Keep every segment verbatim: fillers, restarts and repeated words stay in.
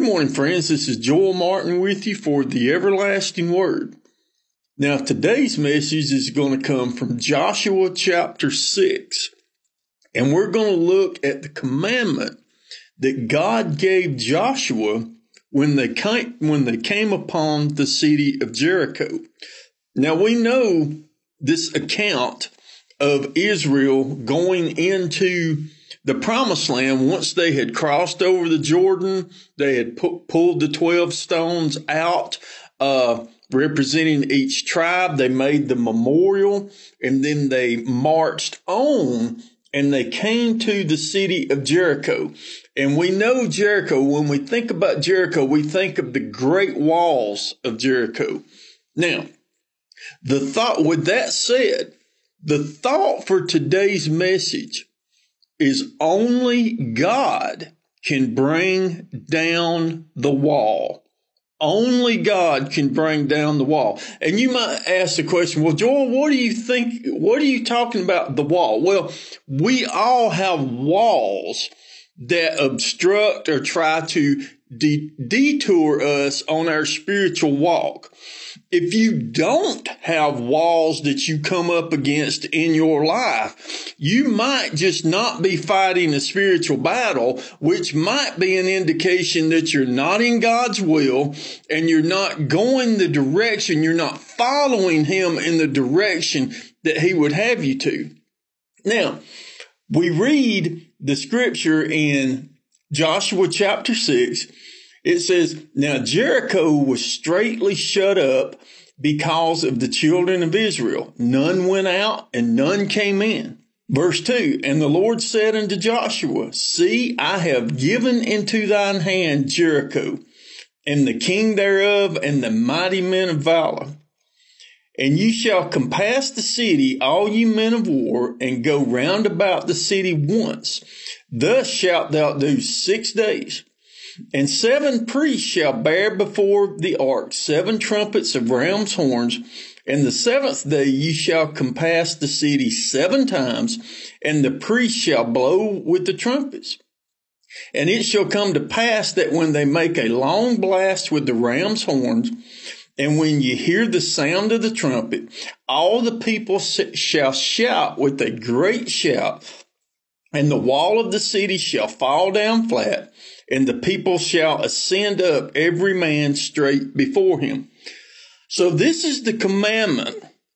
Good morning, friends. This is Joel Martin with you for the Everlasting Word. Now, today's message is going to come from Joshua chapter six, and we're going to look at the commandment that God gave Joshua when they came, when they came upon the city of Jericho. Now, we know this account of Israel going into the promised land. Once they had crossed over the Jordan, they had pu- pulled the twelve stones out, uh, representing each tribe. They made the memorial, and then they marched on, and they came to the city of Jericho. And we know Jericho, when we think about Jericho, we think of the great walls of Jericho. Now, the thought, with that said, the thought for today's message is only God can bring down the wall. Only God can bring down the wall. And you might ask the question, well, Joel, what do you think? What are you talking about the wall? Well, we all have walls that obstruct or try to de- detour us on our spiritual walk. If you don't have walls that you come up against in your life, you might just not be fighting a spiritual battle, which might be an indication that you're not in God's will and you're not going the direction, you're not following Him in the direction that He would have you to. Now, we read the scripture in Joshua chapter six. It says, now Jericho was straitly shut up because of the children of Israel. None went out and none came in. Verse two, and the Lord said unto Joshua, see, I have given into thine hand Jericho, and the king thereof, and the mighty men of valor. And ye shall compass the city, all ye men of war, and go round about the city once. Thus shalt thou do six days. And seven priests shall bear before the ark seven trumpets of ram's horns. And the seventh day ye shall compass the city seven times, and the priests shall blow with the trumpets. And it shall come to pass that when they make a long blast with the ram's horns, and when you hear the sound of the trumpet, all the people shall shout with a great shout, and the wall of the city shall fall down flat, and the people shall ascend up, every man straight before him. So this is the commandment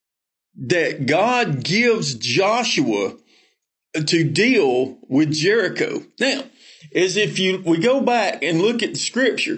that God gives Joshua to deal with Jericho. Now, as if you we go back and look at the scripture,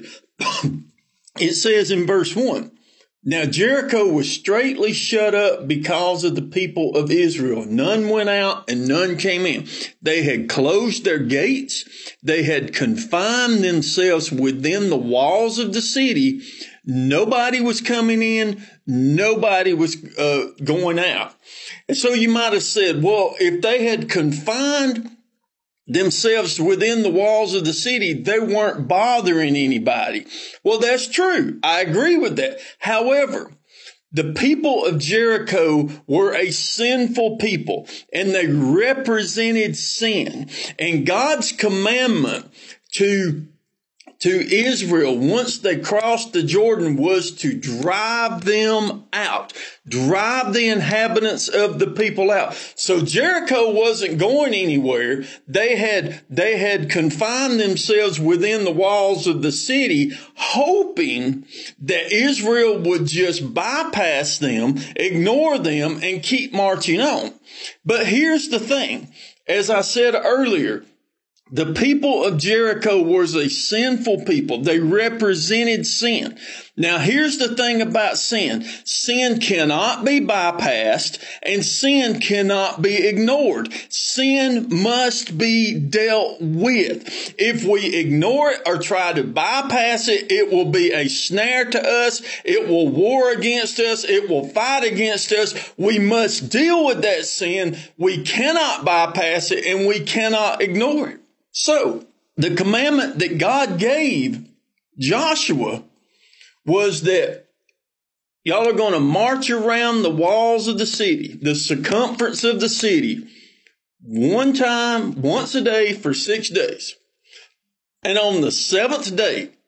it says in verse one, now Jericho was straitly shut up because of the people of Israel. None went out and none came in. They had closed their gates. They had confined themselves within the walls of the city. Nobody was coming in. Nobody was uh, going out. And so you might have said, well, if they had confined themselves within the walls of the city, they weren't bothering anybody. Well, that's true. I agree with that. However, the people of Jericho were a sinful people, and they represented sin. And God's commandment to to Israel, once they crossed the Jordan, was to drive them out, drive the inhabitants of the people out. So Jericho wasn't going anywhere. They had, they had confined themselves within the walls of the city, hoping that Israel would just bypass them, ignore them, and keep marching on. But here's the thing. As I said earlier, the people of Jericho was a sinful people. They represented sin. Now, here's the thing about sin. Sin cannot be bypassed, and sin cannot be ignored. Sin must be dealt with. If we ignore it or try to bypass it, it will be a snare to us. It will war against us. It will fight against us. We must deal with that sin. We cannot bypass it, and we cannot ignore it. So, the commandment that God gave Joshua was that y'all are going to march around the walls of the city, the circumference of the city, one time, once a day for six days. And on the seventh day,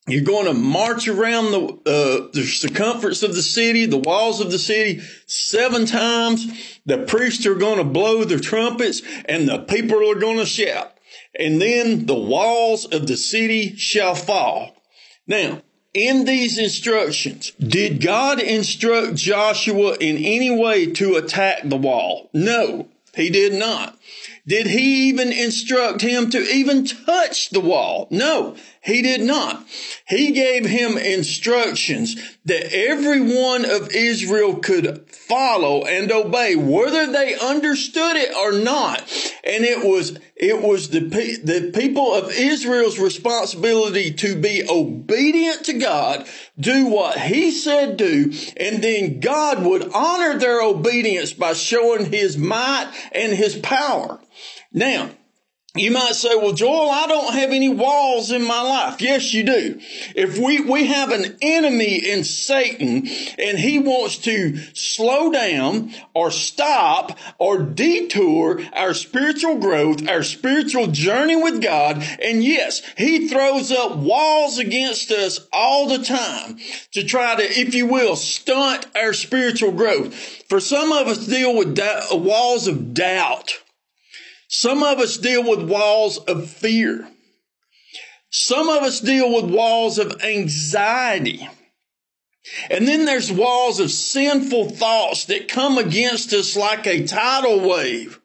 You're going to march around the, uh, the circumference of the city, the walls of the city, seven times. The priests are going to blow their trumpets and the people are going to shout. And then the walls of the city shall fall. Now, in these instructions, did God instruct Joshua in any way to attack the wall? No, he did not. Did he even instruct him to even touch the wall? No, he did not. He gave him instructions that every one of Israel could follow and obey, whether they understood it or not. And it was, it was the, the people of Israel's responsibility to be obedient to God, do what he said do, and then God would honor their obedience by showing his might and his power. Now, you might say, well, Joel, I don't have any walls in my life. Yes, you do. If we, we have an enemy in Satan and he wants to slow down or stop or detour our spiritual growth, our spiritual journey with God. And yes, he throws up walls against us all the time to try to, if you will, stunt our spiritual growth. For some of us deal with da- walls of doubt. Some of us deal with walls of fear. Some of us deal with walls of anxiety. And then there's walls of sinful thoughts that come against us like a tidal wave.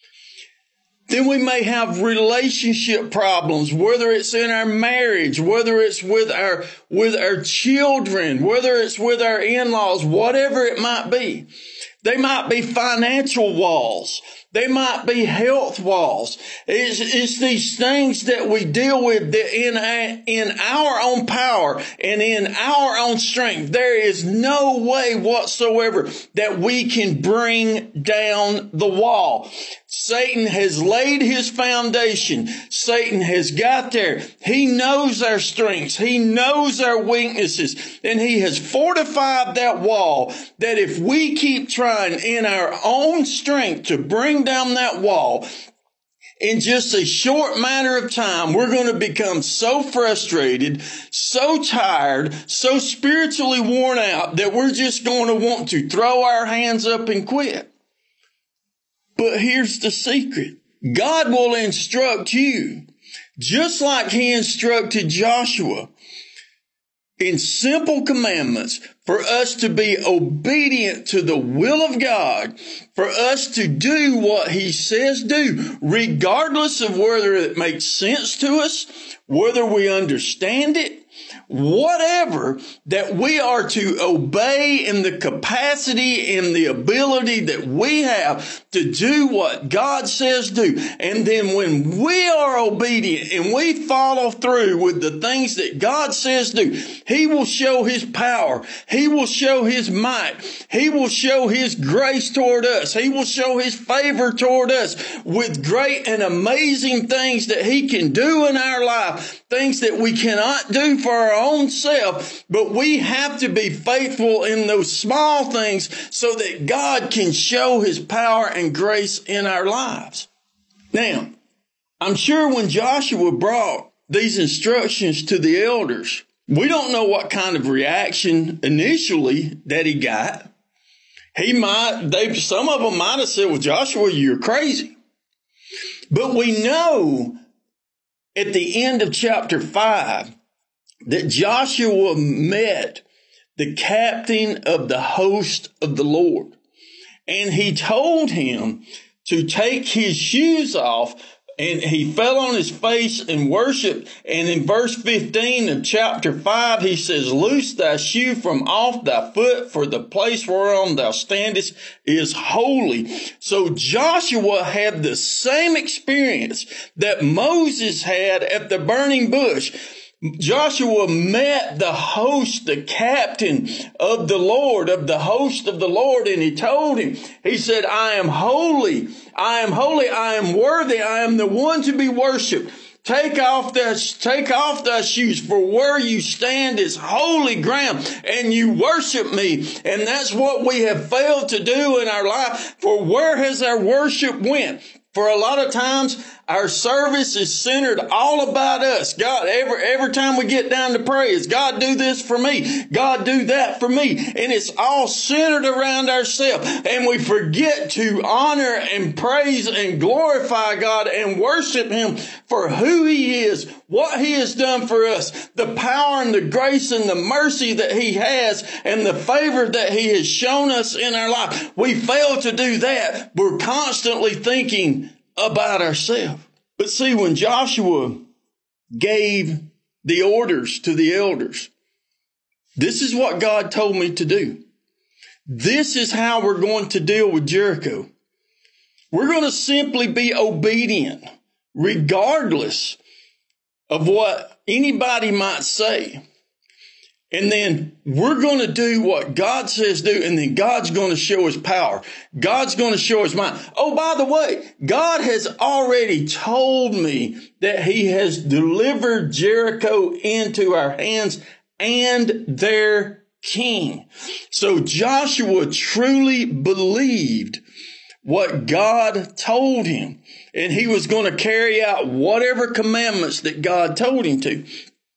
Then we may have relationship problems, whether it's in our marriage, whether it's with our, with our children, whether it's with our in-laws, whatever it might be. They might be financial walls. They might be health walls. It's, it's these things that we deal with that in, a, in our own power and in our own strength. There is no way whatsoever that we can bring down the wall. Satan has laid his foundation. Satan has got there. He knows our strengths. He knows our weaknesses. And he has fortified that wall that if we keep trying in our own strength to bring down that wall, in just a short matter of time, we're going to become so frustrated, so tired, so spiritually worn out that we're just going to want to throw our hands up and quit. But here's the secret. God will instruct you just like he instructed Joshua in simple commandments for us to be obedient to the will of God, for us to do what he says do, regardless of whether it makes sense to us, whether we understand it, whatever, that we are to obey in the capacity and the ability that we have to do what God says do. And then when we are obedient and we follow through with the things that God says do, he will show his power. He will show his might. He will show his grace toward us. He will show his favor toward us with great and amazing things that he can do in our life, things that we cannot do for our own self, but we have to be faithful in those small things so that God can show his power and grace in our lives. Now, I'm sure when Joshua brought these instructions to the elders, we don't know what kind of reaction initially that he got. He might, they, some of them might have said, well, Joshua, you're crazy. But we know at the end of chapter five that Joshua met the captain of the host of the Lord. And he told him to take his shoes off, and he fell on his face and worshiped. And in verse fifteen of chapter five, he says, loose thy shoe from off thy foot, for the place whereon thou standest is holy. So Joshua had the same experience that Moses had at the burning bush. Joshua met the host, the captain of the Lord, of the host of the Lord, and he told him, he said, I am holy, I am holy, I am worthy, I am the one to be worshiped. Take off thy, take off thy shoes, for where you stand is holy ground, and you worship me. And that's what we have failed to do in our life. For where has our worship went? For a lot of times, our service is centered all about us. God, every, every time we get down to pray, is God do this for me? God do that for me. And it's all centered around ourselves. And we forget to honor and praise and glorify God and worship Him for who He is, what He has done for us, the power and the grace and the mercy that He has, and the favor that He has shown us in our life. We fail to do that. We're constantly thinking about ourselves. But see, when Joshua gave the orders to the elders, this is what God told me to do. This is how we're going to deal with Jericho. We're going to simply be obedient, regardless of what anybody might say. And then we're going to do what God says do, and then God's going to show His power. God's going to show His might. Oh, by the way, God has already told me that He has delivered Jericho into our hands and their king. So Joshua truly believed what God told him, and he was going to carry out whatever commandments that God told him to.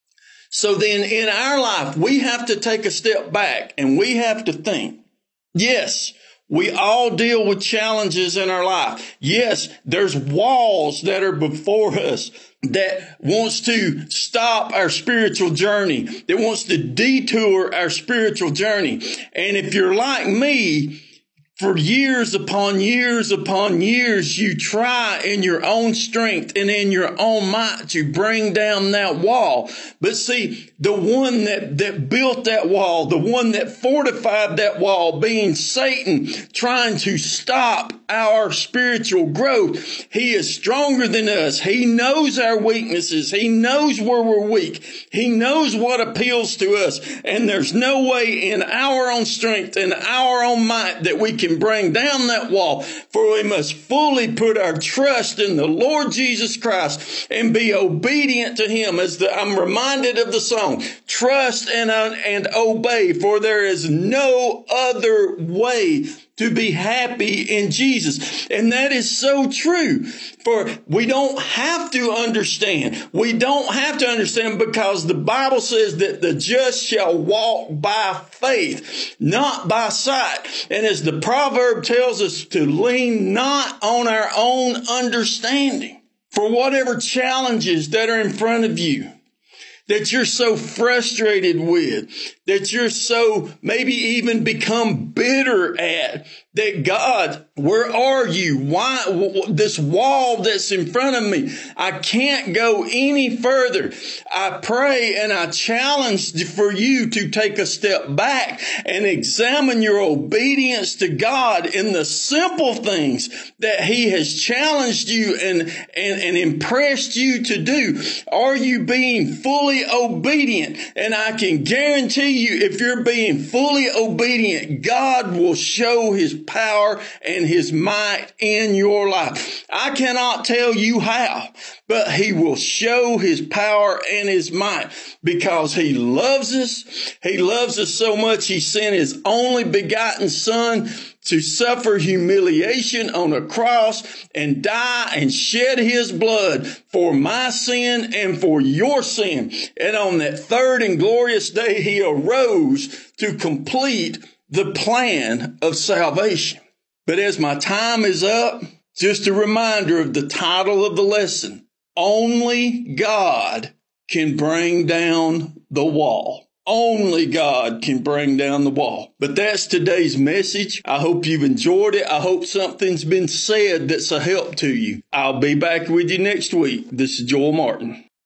So then in our life, we have to take a step back and we have to think, yes, we all deal with challenges in our life. Yes, there's walls that are before us that wants to stop our spiritual journey, that wants to detour our spiritual journey. And if you're like me, for years upon years upon years, you try in your own strength and in your own might to bring down that wall. But see, the one that, that built that wall, the one that fortified that wall, being Satan, trying to stop our spiritual growth, he is stronger than us. He knows our weaknesses. He knows where we're weak. He knows what appeals to us. And there's no way in our own strength and our own might that we can bring down that wall, for we must fully put our trust in the Lord Jesus Christ and be obedient to Him. As the, I'm reminded of the song, trust and, uh, and obey, for there is no other way to be happy in Jesus. And that is so true. For we don't have to understand. We don't have to understand, because the Bible says that the just shall walk by faith, not by sight. And as the proverb tells us, to lean not on our own understanding. For whatever challenges that are in front of you, that you're so frustrated with, that you're so maybe even become bitter at, that God, where are you? Why this wall that's in front of me? I can't go any further. I pray and I challenge for you to take a step back and examine your obedience to God in the simple things that He has challenged you and, and, and impressed you to do. Are you being fully obedient? And I can guarantee you, if you're being fully obedient, God will show His power and His might in your life. I cannot tell you how, but He will show His power and His might, because He loves us. He loves us so much, He sent His only begotten Son to suffer humiliation on a cross and die and shed His blood for my sin and for your sin. And on that third and glorious day, He arose to complete the plan of salvation. But as my time is up, just a reminder of the title of the lesson. Only God can bring down the wall. Only God can bring down the wall. But that's today's message. I hope you've enjoyed it. I hope something's been said that's a help to you. I'll be back with you next week. This is Joel Martin.